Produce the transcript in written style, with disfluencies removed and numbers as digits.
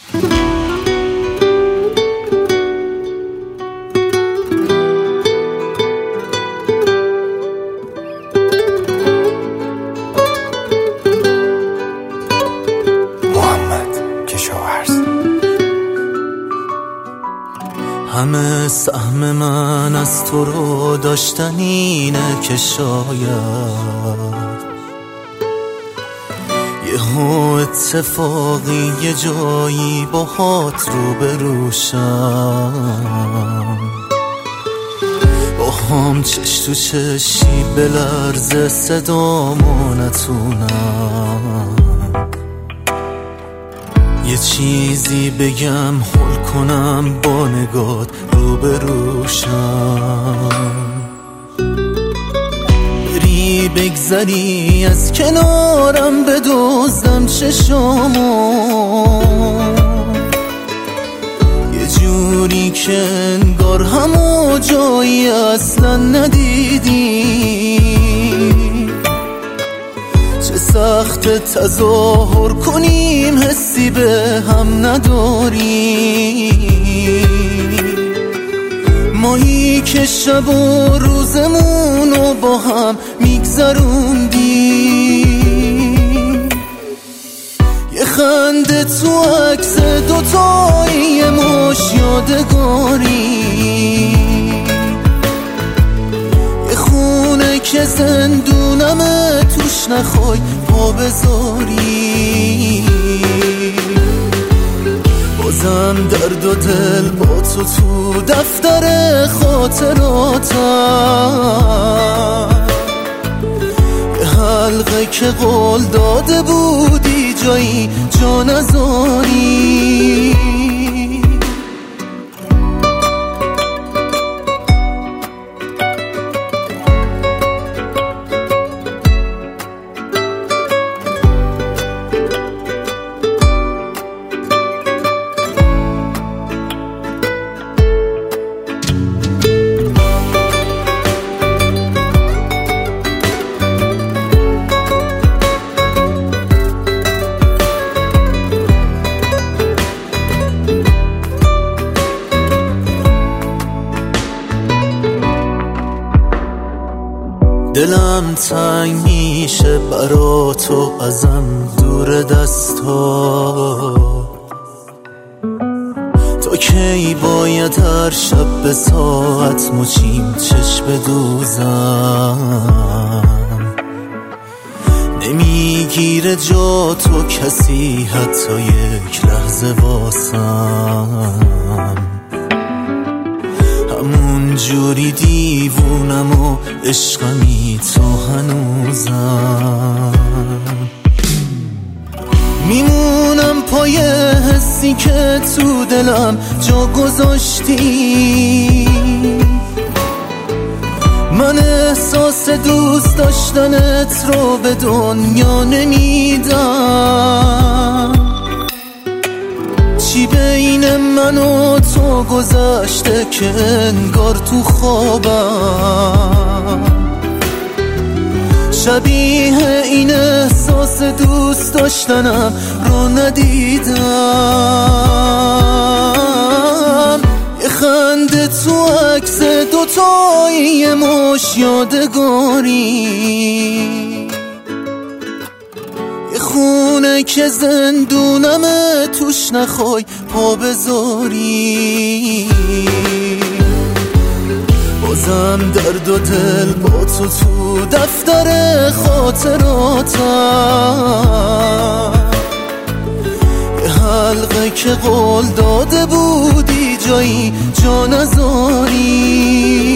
همه سهم من از تو رو داشتن اینه که شاید یهو اتفاقی یه جایی باهات رو بروشم، با هم چش تو چشی بلرزه صدامو نتونم، یه چیزی بگم حل کنم با نگات رو بروشم، بری بگذری از کنارم بدزدم چشامو، یه جوری که انگار همو جایی اصلا ندیدی، چه سخت تظاهر کنیم حسی به هم نداریم، مایی که شب و روزمونو با هم میگذروندیم، یه خنده تو عکس دوتایی یه مش یادگاری، یه خونه که زندونمه توش نخوای پا بذاری، بازم درد و دل با تو تو دفتر خاطراتم، یه حلقه که قول داده بودی جایی جا نذاری. دلم تنگ میشه برا تو ازم دور دستا، تا کی باید هر شب به ساعت مچیم چشم بدوزم، نمیگیره جا تو کسی حتی یک لحظه واسم، همون جوری دیوونم و عشقمی تو هنوزم، میمونم پای حسی که تو دلم جا گذاشتی، من احساس دوست داشتنت رو به دنیا نمیدم، چی بین من و تو گذشته که انگار تو خوابم، شبیه این احساس دوست داشتنم رو ندیدم، یه خنده تو عکس دوتایی یه مش یادگاری، یه خونه که زندونمه توش نخوای پا بذاری، بازم درد و دل با تو تو دفتر خاطراتم، یه حلقه که قول داده بودی جایی جا نذاری.